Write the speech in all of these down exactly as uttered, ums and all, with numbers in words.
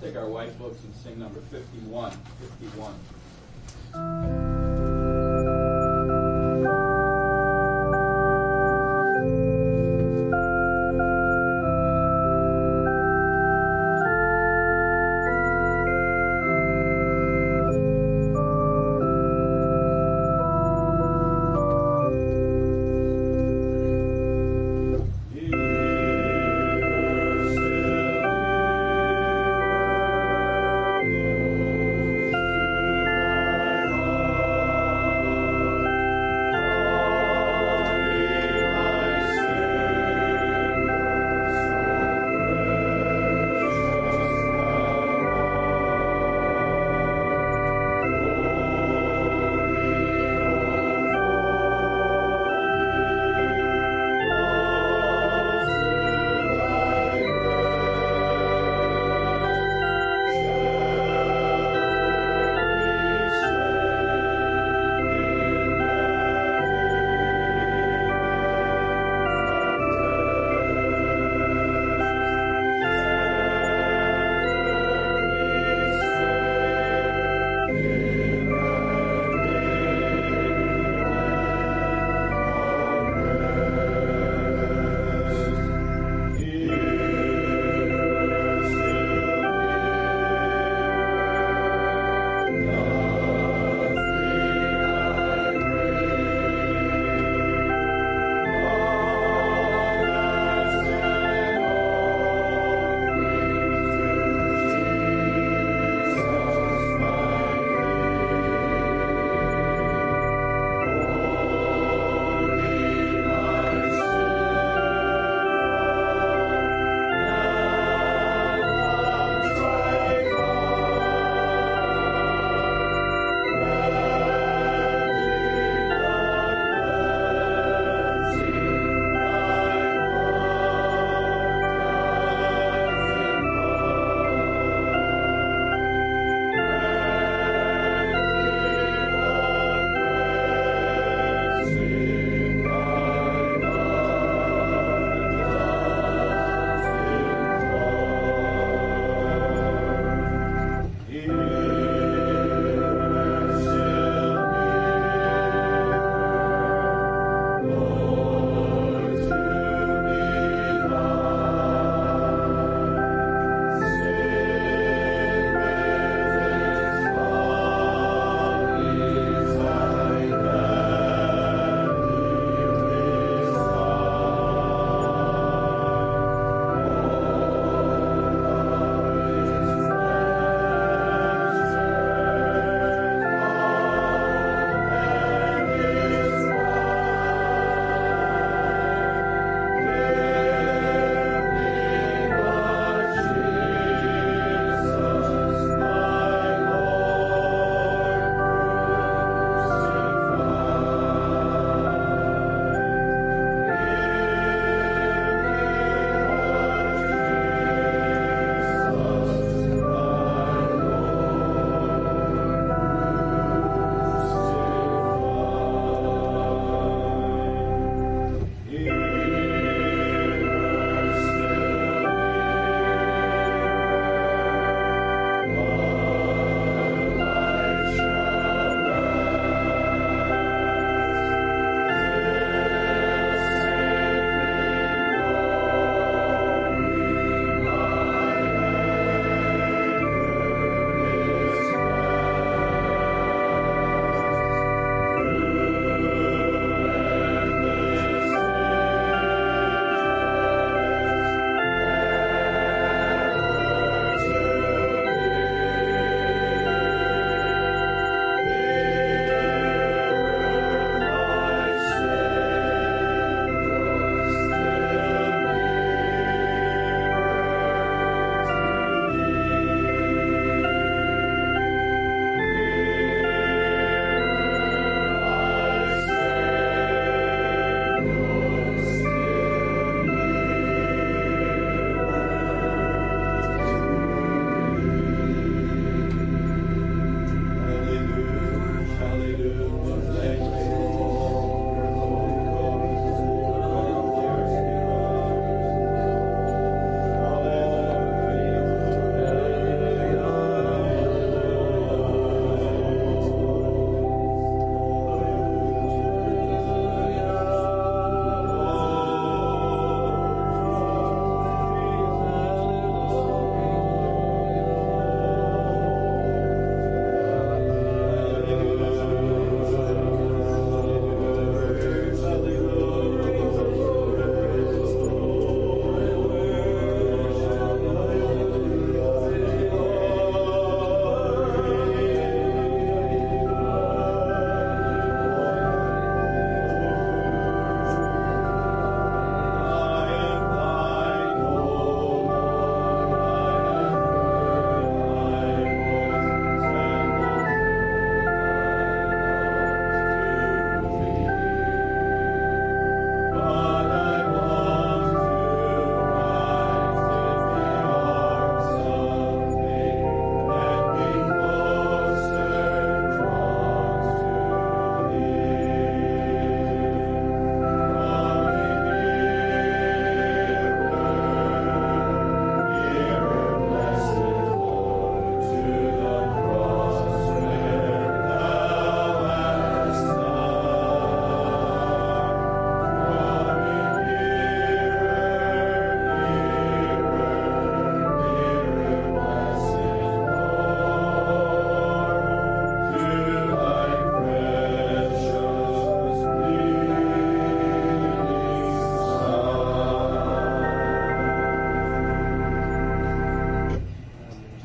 take our white books and sing number fifty-one. fifty-one. Oh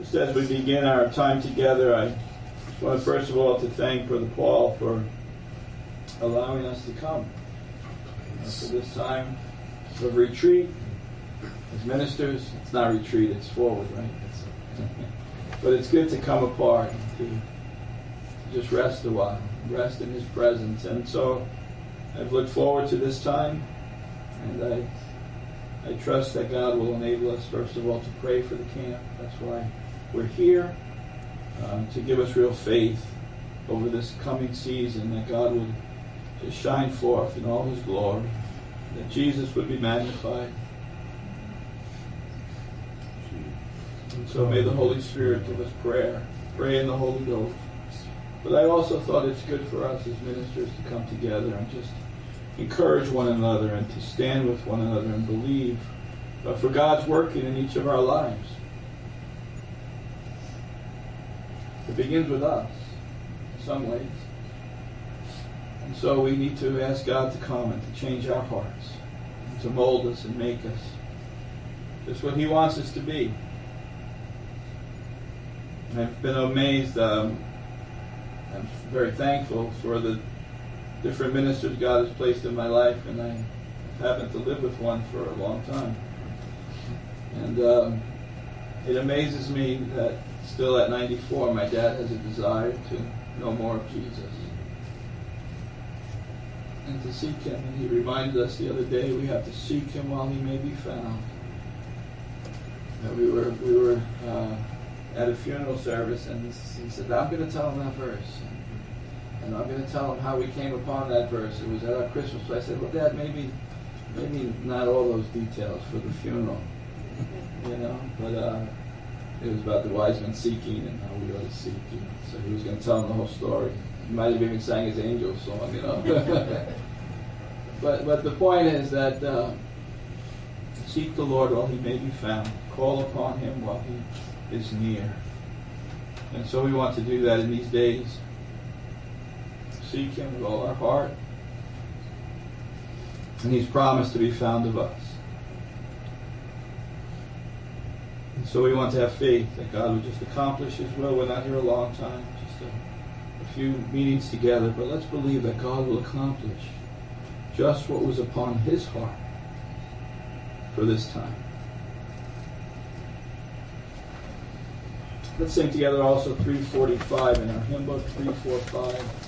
Just as we begin our time together, I just want first of all to thank Brother Paul for allowing us to come uh, for this time of retreat. As ministers, it's not retreat, it's forward, right? It's, but it's good to come apart and to just rest a while, rest in His presence. And so I've looked forward to this time, and I I trust that God will enable us, first of all, to pray for the camp. That's why we're here, um, to give us real faith over this coming season, that God would just shine forth in all His glory, that Jesus would be magnified. And so may the Holy Spirit give us prayer, pray in the Holy Ghost. But I also thought it's good for us as ministers to come together and just encourage one another and to stand with one another and believe uh, for God's working in each of our lives. It begins with us in some ways. And so we need to ask God to come and to change our hearts, and to mold us and make us just what He wants us to be. And I've been amazed. Um, I'm very thankful for the different ministers God has placed in my life, and I happened to live with one for a long time. And um, it amazes me that still at ninety-four, my dad has a desire to know more of Jesus and to seek Him. And he reminded us the other day we have to seek Him while He may be found. That we were we were uh, at a funeral service, and he said, "I'm going to tell him that verse." And I'm going to tell him how we came upon that verse. It was at our Christmas play. I said, "Well, Dad, maybe, maybe not all those details for the funeral, you know." But uh, it was about the wise men seeking and how we ought to seek. You know? So he was going to tell him the whole story. He might have even sang his angel song, you know. but but the point is that uh, seek the Lord while He may be found. Call upon Him while He is near. And so we want to do that in these days. Seek Him with all our heart. And He's promised to be found of us. And so we want to have faith that God will just accomplish His will. We're not here a long time, just a, a few meetings together, but let's believe that God will accomplish just what was upon His heart for this time. Let's sing together also three forty-five in our hymn book, three forty-five.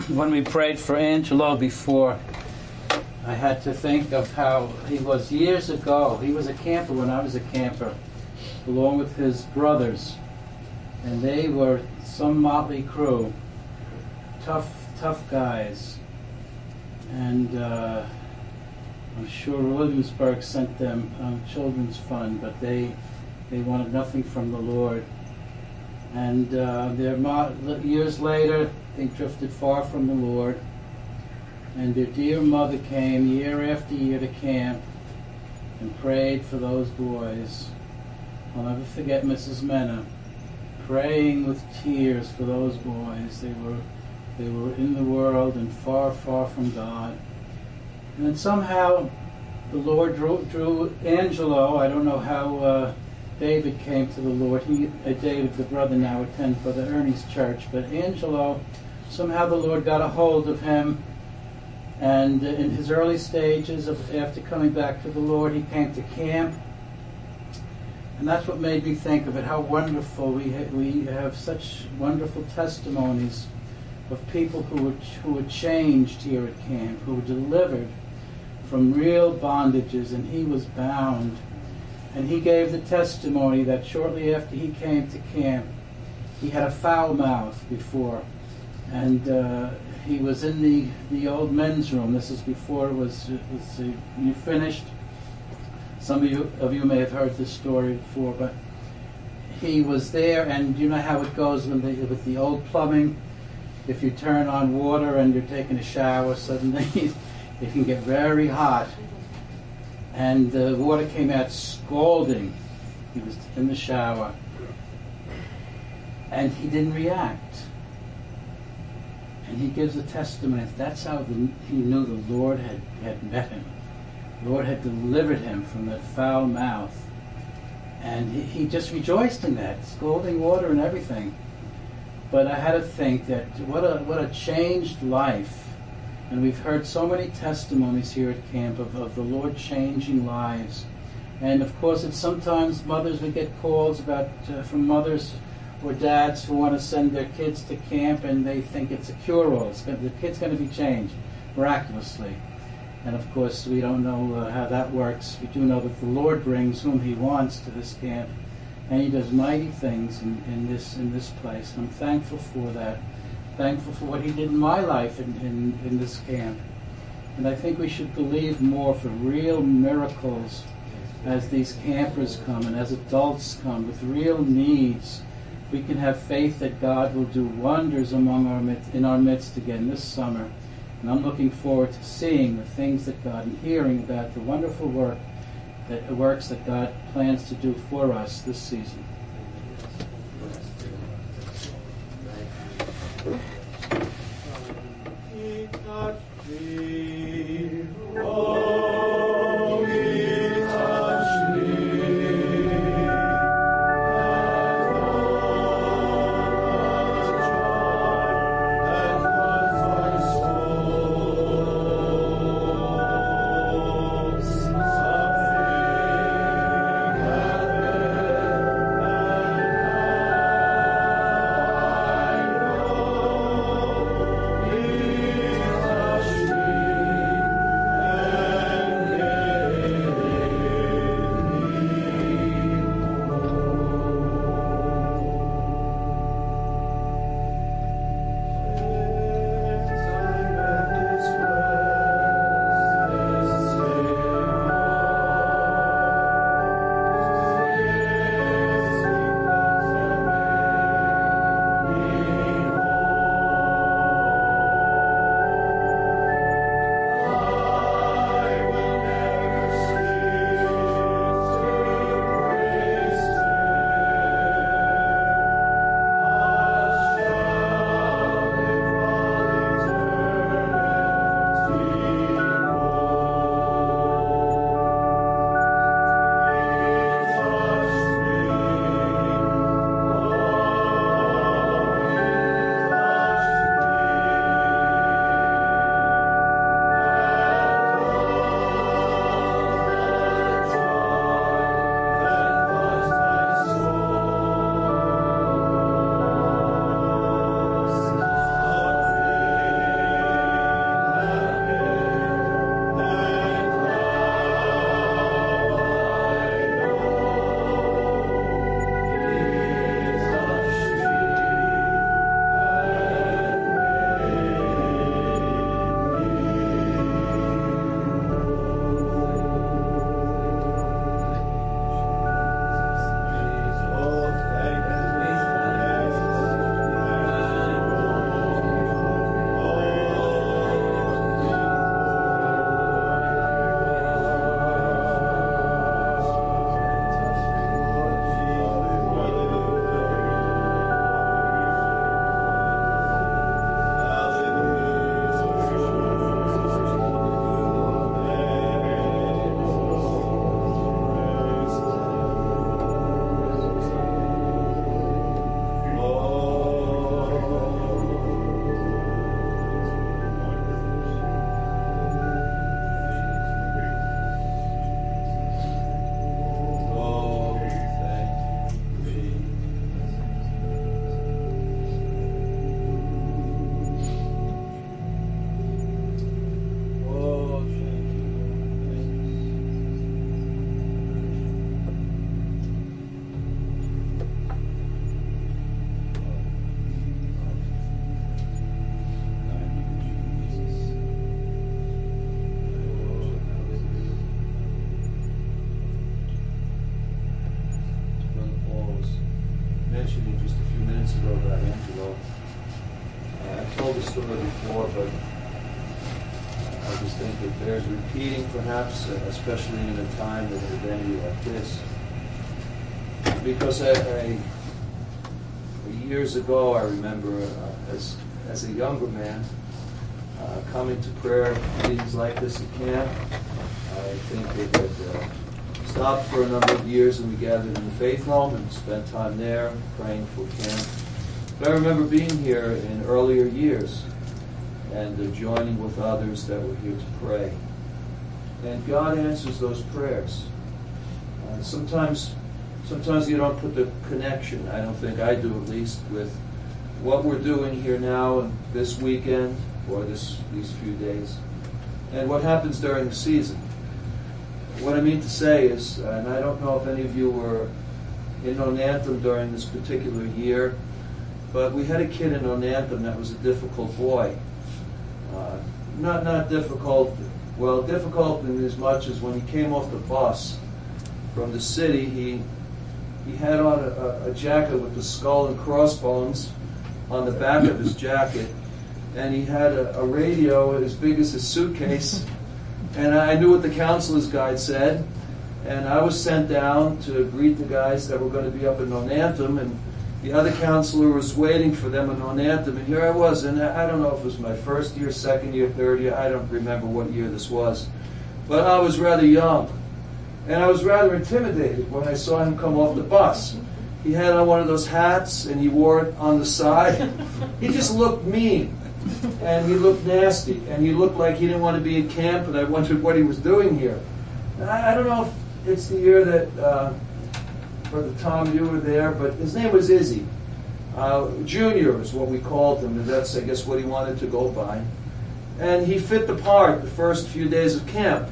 when we prayed for Angelo before, I had to think of how he was years ago. He was a camper when I was a camper, along with his brothers. And they were some motley crew, tough, tough guys. And uh, I'm sure Williamsburg sent them um, children's fund, but they they wanted nothing from the Lord. And uh, their mo- years later, they drifted far from the Lord. And their dear mother came year after year to camp and prayed for those boys. I'll never forget Missus Mena praying with tears for those boys. They were they were in the world and far, far from God. And then somehow the Lord drew, drew Angelo. I don't know how uh, David came to the Lord. He, uh, David, the brother, now attends Brother Ernie's church. But Angelo, somehow the Lord got a hold of him. And in his early stages of after coming back to the Lord, he came to camp. And that's what made me think of it, how wonderful. We ha- we have such wonderful testimonies of people who were, who were changed here at camp, who were delivered from real bondages, and he was bound. And he gave the testimony that shortly after he came to camp, he had a foul mouth before. And uh, he was in the, the old men's room. This is before it was, it was uh, you finished. Some of you, of you may have heard this story before, but he was there, and you know how it goes when they, with the old plumbing. If you turn on water and you're taking a shower, suddenly it can get very hot. And the water came out scalding. He was in the shower. And he didn't react. And he gives a testimony. That's how the, he knew the Lord had, had met him. The Lord had delivered him from that foul mouth. And he, he just rejoiced in that, scalding water and everything. But I had to think that what a what a changed life. And we've heard so many testimonies here at camp of, of the Lord changing lives. And of course, it's sometimes mothers, we get calls about uh, from mothers or dads who want to send their kids to camp, and they think it's a cure-all. It's gonna, the kid's going to be changed miraculously. And of course, we don't know uh, how that works. We do know that the Lord brings whom He wants to this camp, and He does mighty things in, in this in this place. And I'm thankful for that. Thankful for what He did in my life in, in, in this camp. And I think we should believe more for real miracles as these campers come and as adults come with real needs. We can have faith that God will do wonders among our midst, in our midst again this summer. And I'm looking forward to seeing the things that God, and hearing about the wonderful work that works that God plans to do for us this season. He touched me, oh, He touched me, that all that was my soul, something happened, and I know He touched me. story before, but I just think it bears repeating, perhaps, uh, especially in a time and a venue like this. Because I, I, years ago, I remember uh, as as a younger man uh, coming to prayer meetings like this at camp. I think it had uh, stopped for a number of years, and we gathered in the faith home and spent time there praying for camp. But I remember being here in earlier years and uh, joining with others that were here to pray. And God answers those prayers. Uh, sometimes, sometimes you don't put the connection, I don't think I do at least, with what we're doing here now and this weekend or this these few days and what happens during the season. What I mean to say is, and I don't know if any of you were in Onantham during this particular year, but we had a kid in Onantham that was a difficult boy. Uh, not not difficult, well, difficult in as much as when he came off the bus from the city, he he had on a, a jacket with the skull and crossbones on the back of his jacket, and he had a, a radio as big as his suitcase, and I knew what the counselor's guide said, and I was sent down to greet the guys that were going to be up in Onantham, and the other counselor was waiting for them in Onantham, and here I was, and I don't know if it was my first year, second year, third year, I don't remember what year this was, but I was rather young, and I was rather intimidated when I saw him come off the bus. He had on one of those hats, and he wore it on the side. He just looked mean, and he looked nasty, and he looked like he didn't want to be in camp, and I wondered what he was doing here. And I, I don't know if it's the year that, uh, Brother Tom, you were there, but his name was Izzy. Uh, Junior is what we called him, and that's, I guess, what he wanted to go by. And he fit the part the first few days of camp.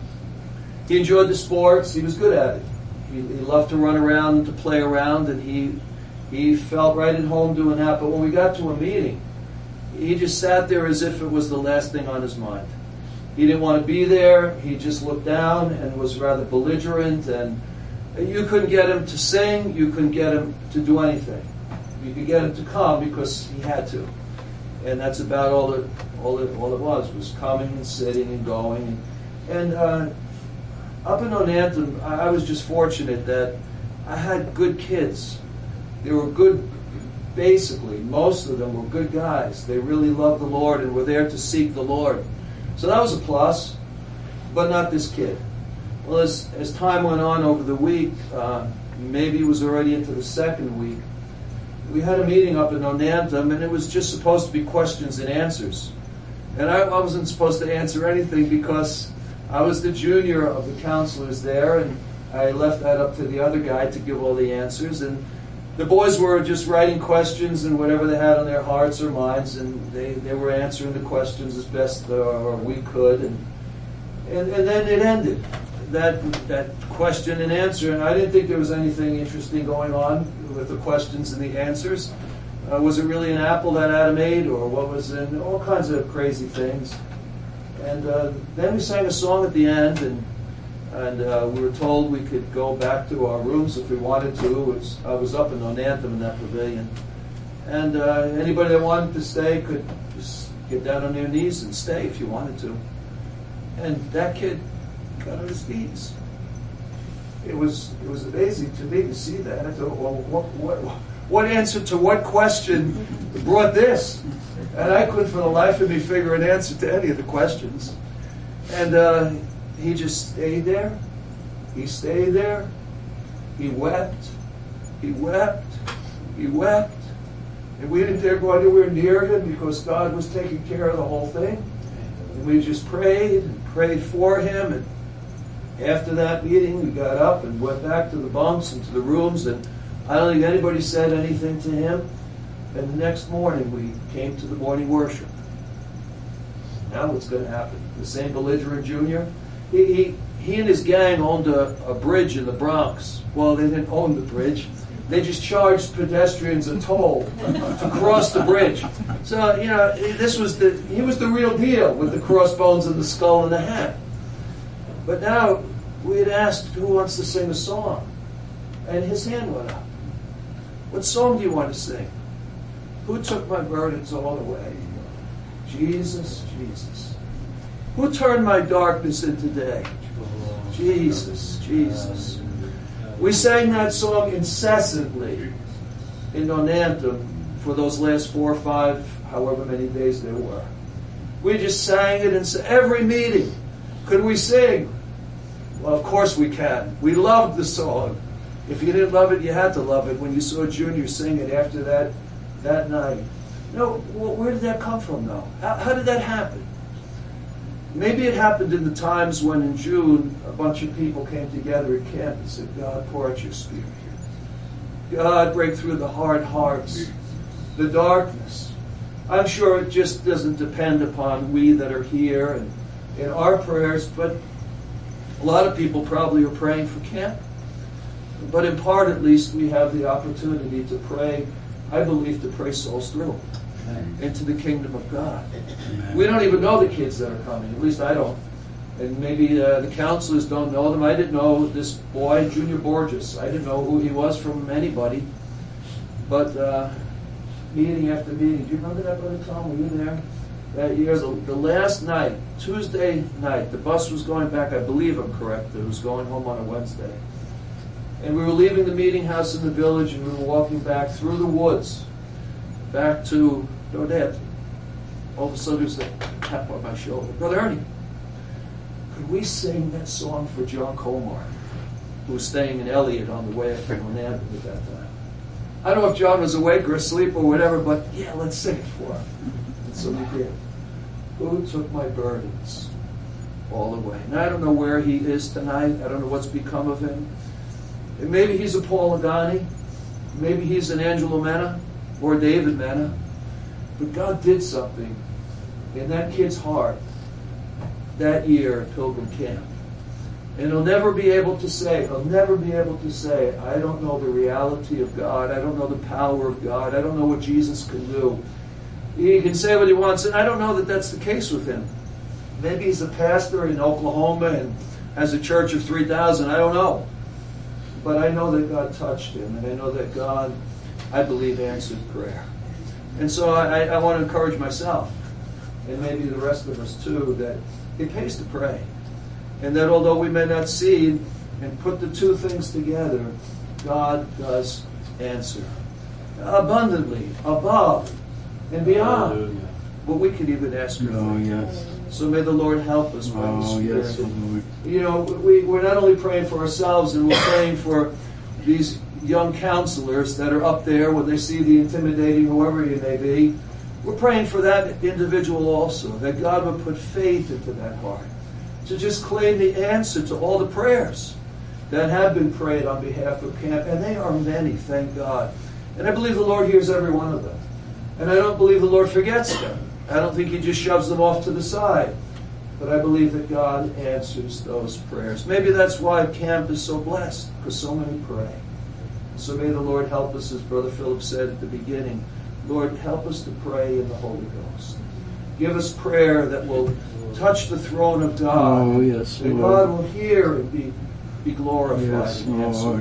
He enjoyed the sports. He was good at it. He, he loved to run around and to play around, and he he felt right at home doing that. But when we got to a meeting, he just sat there as if it was the last thing on his mind. He didn't want to be there. He just looked down and was rather belligerent, and you couldn't get him to sing. You couldn't get him to do anything. You could get him to come because he had to. And that's about all it, all it, all it was, was coming and sitting and going. And, and uh, up in Onantham, I was just fortunate that I had good kids. They were good, basically, most of them were good guys. They really loved the Lord and were there to seek the Lord. So that was a plus, but not this kid. Well, as, as time went on over the week, uh, maybe it was already into the second week, we had a meeting up in Onantham, and it was just supposed to be questions and answers. And I, I wasn't supposed to answer anything because I was the junior of the counselors there, and I left that up to the other guy to give all the answers. And the boys were just writing questions and whatever they had on their hearts or minds, and they, they were answering the questions as best uh, we could. And, and and then it ended, that that question and answer. And I didn't think there was anything interesting going on with the questions and the answers. Uh, was it really an apple that Adam ate, or what was it? All kinds of crazy things. And uh, then we sang a song at the end, and and uh, we were told we could go back to our rooms if we wanted to. It was, I was up in Onantham in that pavilion. And uh, anybody that wanted to stay could just get down on their knees and stay if you wanted to. And that kid got on his knees. It was it was amazing to me to see that. I thought, well, what what what answer to what question brought this? And I couldn't for the life of me figure an answer to any of the questions. And uh, he just stayed there. He stayed there. He wept. He wept. He wept. And we didn't dare go anywhere near him because God was taking care of the whole thing. And we just prayed and prayed for him. And after that meeting, we got up and went back to the bunks and to the rooms. And I don't think anybody said anything to him. And the next morning, we came to the morning worship. Now what's going to happen? The same belligerent junior, he, he, he and his gang owned a, a bridge in the Bronx. Well, they didn't own the bridge. They just charged pedestrians a toll to cross the bridge. So, you know, this was the, he was the real deal with the crossbones and the skull and the hat. But now, we had asked who wants to sing a song. And his hand went up. What song do you want to sing? Who took my burdens all away? Jesus, Jesus. Who turned my darkness into day? Jesus, Jesus. We sang that song incessantly in Nonanthem for those last four or five, however many days there were. We just sang it in every meeting. Could we sing? Well, of course we can. We loved the song. If you didn't love it, you had to love it when you saw Junior sing it after that that night. You know, where did that come from, though? How, how did that happen? Maybe it happened in the times when in June a bunch of people came together at camp and said, God, pour out your Spirit here. God, break through the hard hearts, the darkness. I'm sure it just doesn't depend upon we that are here and in our prayers, but a lot of people probably are praying for camp. But in part, at least, we have the opportunity to pray, I believe, to pray souls through into the kingdom of God. We don't even know the kids that are coming. At least I don't. And maybe uh, the counselors don't know them. I didn't know this boy, Junior Borges. I didn't know who he was from anybody. But uh, meeting after meeting. Do you remember that, Brother Tom? Were you there? That year, the, the last night, Tuesday night, the bus was going back, I believe I'm correct, it was going home on a Wednesday. And we were leaving the meeting house in the village and we were walking back through the woods, back to Dodette. All of a sudden there's a tap on my shoulder. Brother Ernie, could we sing that song for John Colmar, who was staying in Elliott on the way from Orlando at that time? I don't know if John was awake or asleep or whatever, but yeah, let's sing it for him. And so we did. Who took my burdens all away? Now I don't know where he is tonight. I don't know what's become of him. And maybe he's a Paul Agani. Maybe he's an Angelo Mena or David Mena. But God did something in that kid's heart that year at Pilgrim Camp. And he'll never be able to say, he'll never be able to say, I don't know the reality of God. I don't know the power of God. I don't know what Jesus can do. He can say what he wants, and I don't know that that's the case with him. Maybe he's a pastor in Oklahoma and has a church of three thousand. I don't know. But I know that God touched him, and I know that God, I believe, answered prayer. And so I, I want to encourage myself, and maybe the rest of us too, that it pays to pray. And that although we may not see and put the two things together, God does answer abundantly, above, and beyond Hallelujah. What we could even ask or think. Oh, yes. So may the Lord help us by oh, His Spirit. Yes, Lord. You know, we, we're not only praying for ourselves, and we're praying for these young counselors that are up there when they see the intimidating, whoever you may be. We're praying for that individual also, that God would put faith into that heart, to just claim the answer to all the prayers that have been prayed on behalf of camp. And they are many, thank God. And I believe the Lord hears every one of them. And I don't believe the Lord forgets them. I don't think He just shoves them off to the side. But I believe that God answers those prayers. Maybe that's why camp is so blessed, because so many pray. So may the Lord help us, as Brother Philip said at the beginning. Lord, help us to pray in the Holy Ghost. Give us prayer that will touch the throne of God. Oh, yes, and Lord. God will hear and be, be glorified Yes, and answered. Lord.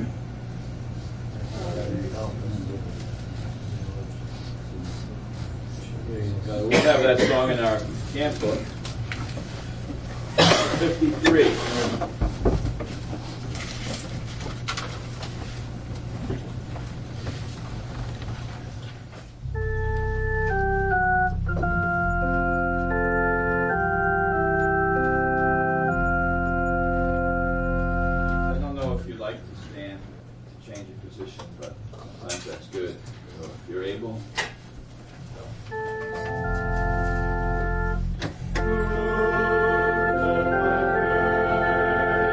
Uh, we'll have that song in our camp book. fifty-three. I don't know if you'd like to stand to change your position, but sometimes that's good. So if you're able. Who took my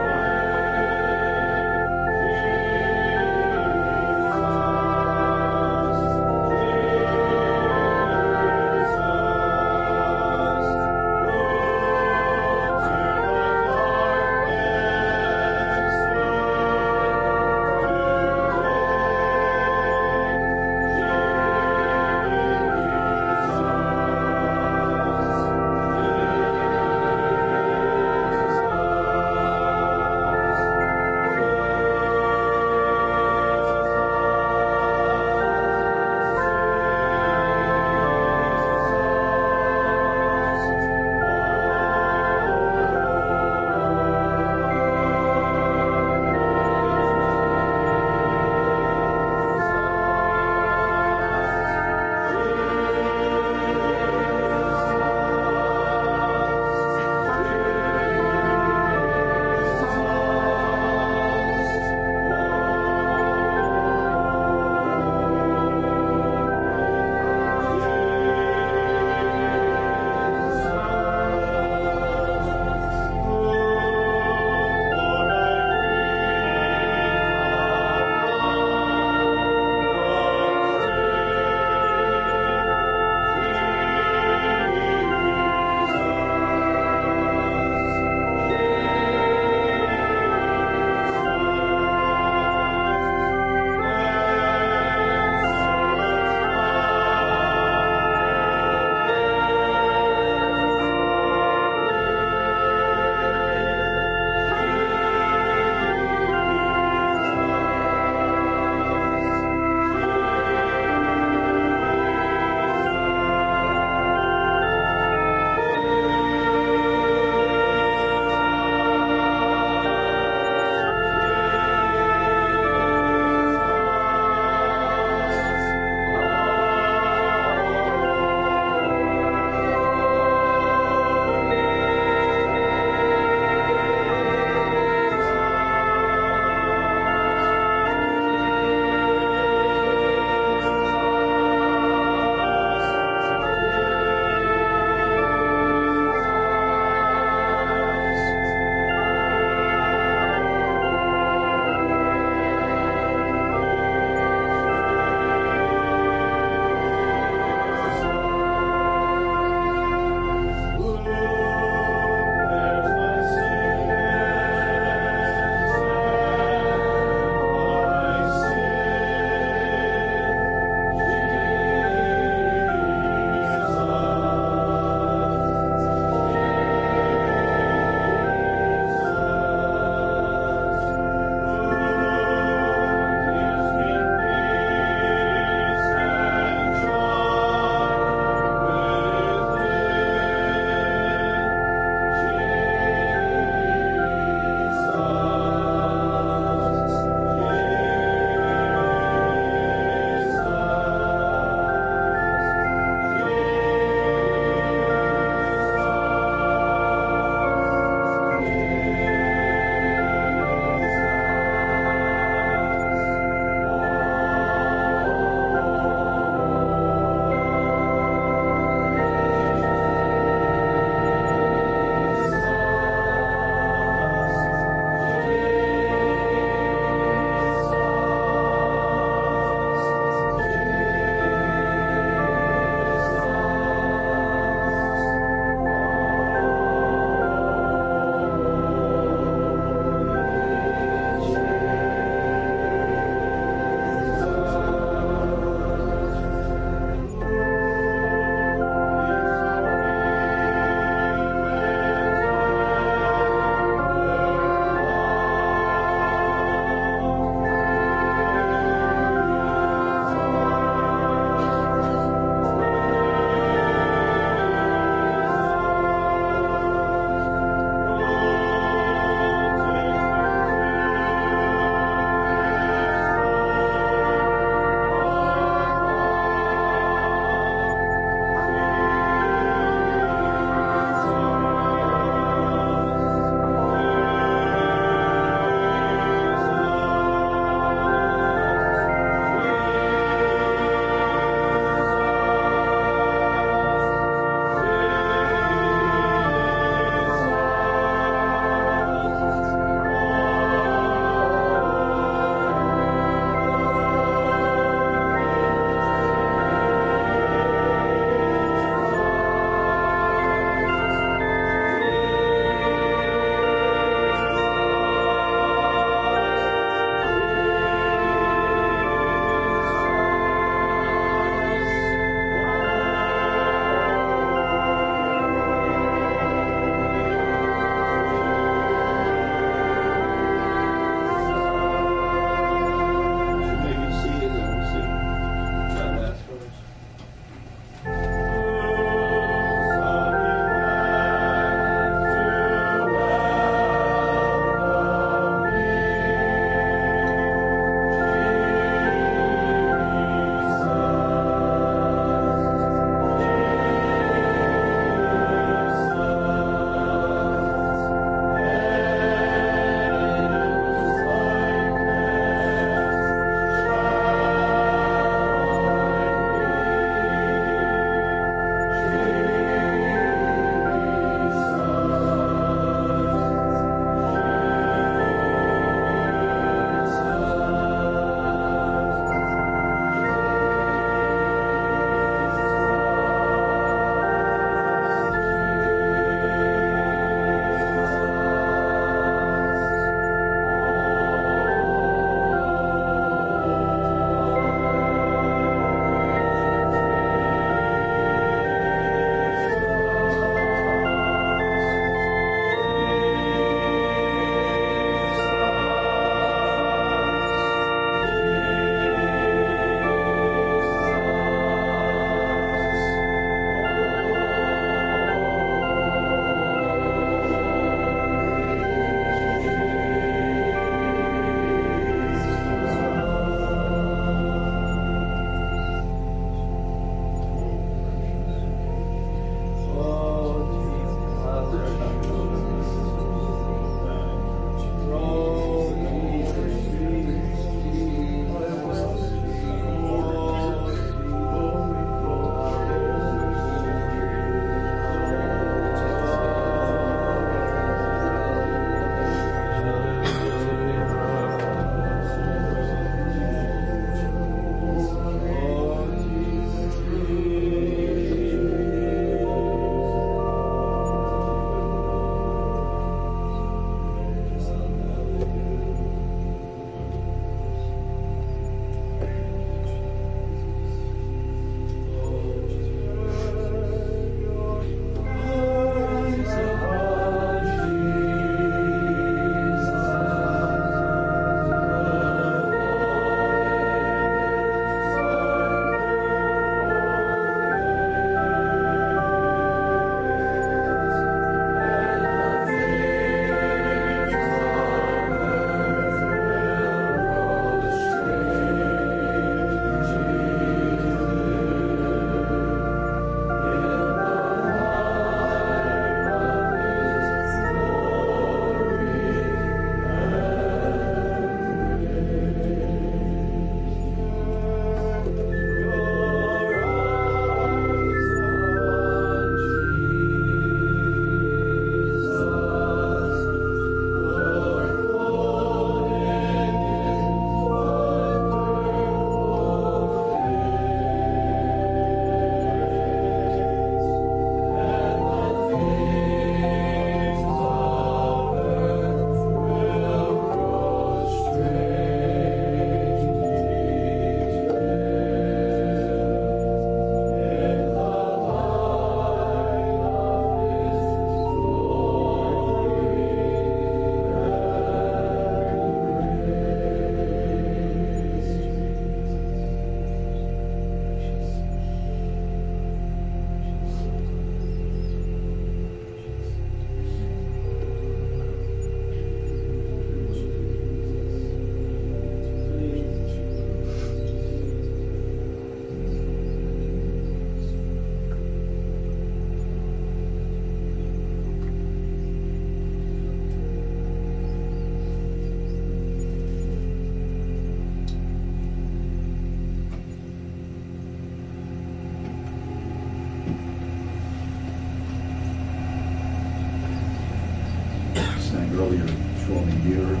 earlier, draw me nearer.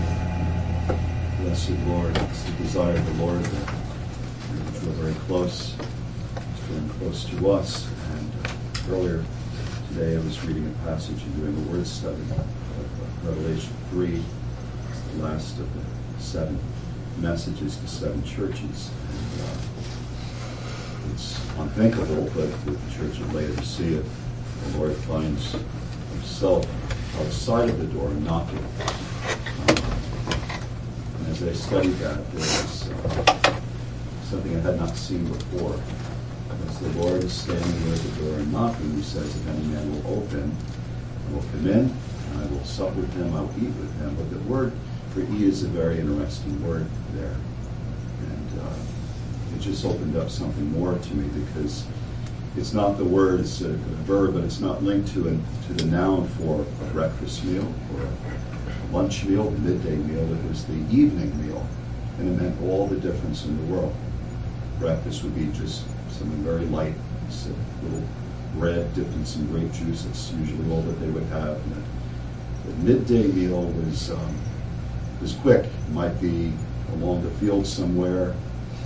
Blessed Lord, it's the desire of the Lord that you draw very close, drawing close to us. And uh, earlier today I was reading a passage and doing a word study of Revelation three, the last of the seven messages to seven churches. And, uh, it's unthinkable, but with the Church of Laodicea, the Lord finds himself outside of the door and knocking. Um, and as I studied that, there was uh, something I had not seen before. As the Lord is standing near the door and knocking, he says, if any man will open, I will come in, and I will sup with him, I will eat with him. But the word for eat is a very interesting word there. And uh, it just opened up something more to me, because it's not the word, it's a, a verb, but it's not linked to, an, to the noun for a breakfast meal or a lunch meal, a midday meal. It was the evening meal, and it meant all the difference in the world. Breakfast would be just something very light, just a little bread dipped in some grape juice. That's usually all that they would have. And the, the midday meal was um, was quick. It might be along the field somewhere.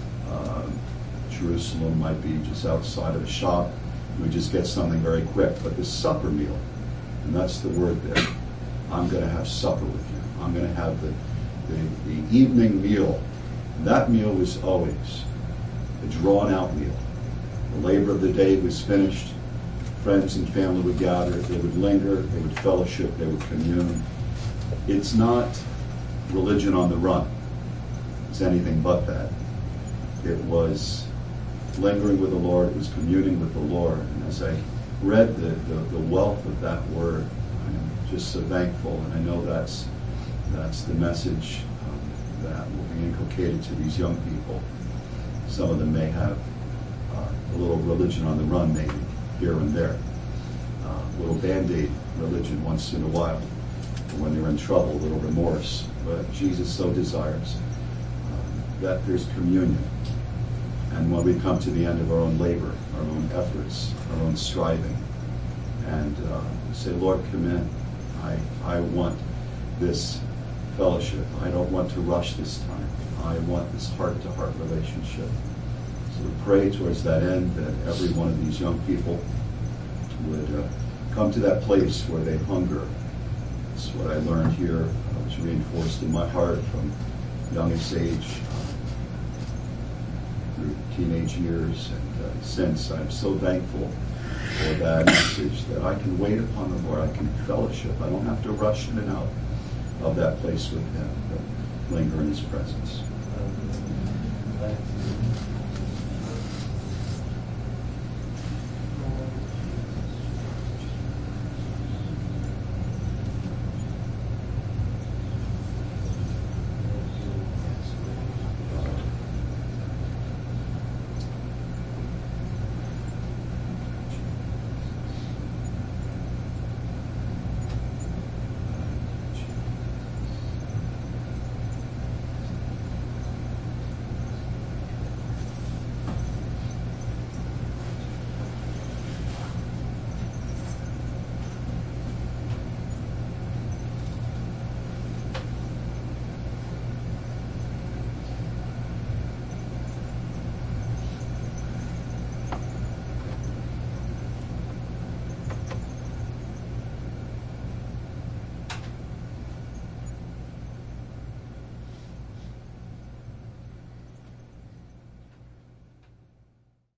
Um, Jerusalem might be just outside of a shop. You would just get something very quick. But the supper meal, and that's the word there. I'm going to have supper with you. I'm going to have the, the, the evening meal. And that meal was always a drawn-out meal. The labor of the day was finished. Friends and family would gather. They would linger. They would fellowship. They would commune. It's not religion on the run. It's anything but that. It was lingering with the Lord. It was communing with the Lord. And as I read the, the, the wealth of that word, I'm just so thankful. And I know that's that's the message um, that will be inculcated to these young people. Some of them may have uh, a little religion on the run, maybe, here and there. Uh, a little Band-Aid religion once in a while. When they're in trouble, a little remorse. But Jesus so desires um, that there's communion. And when we come to the end of our own labor, our own efforts, our own striving, and uh, say, Lord, come in. I, I want this fellowship. I don't want to rush this time. I want this heart-to-heart relationship. So we pray towards that end that every one of these young people would uh, come to that place where they hunger. That's what I learned here. It was reinforced in my heart from youngest age uh, through teenage years, and uh, since I'm so thankful for that message that I can wait upon the Lord. I can fellowship. I don't have to rush in and out of that place with Him, but linger in His presence. Um,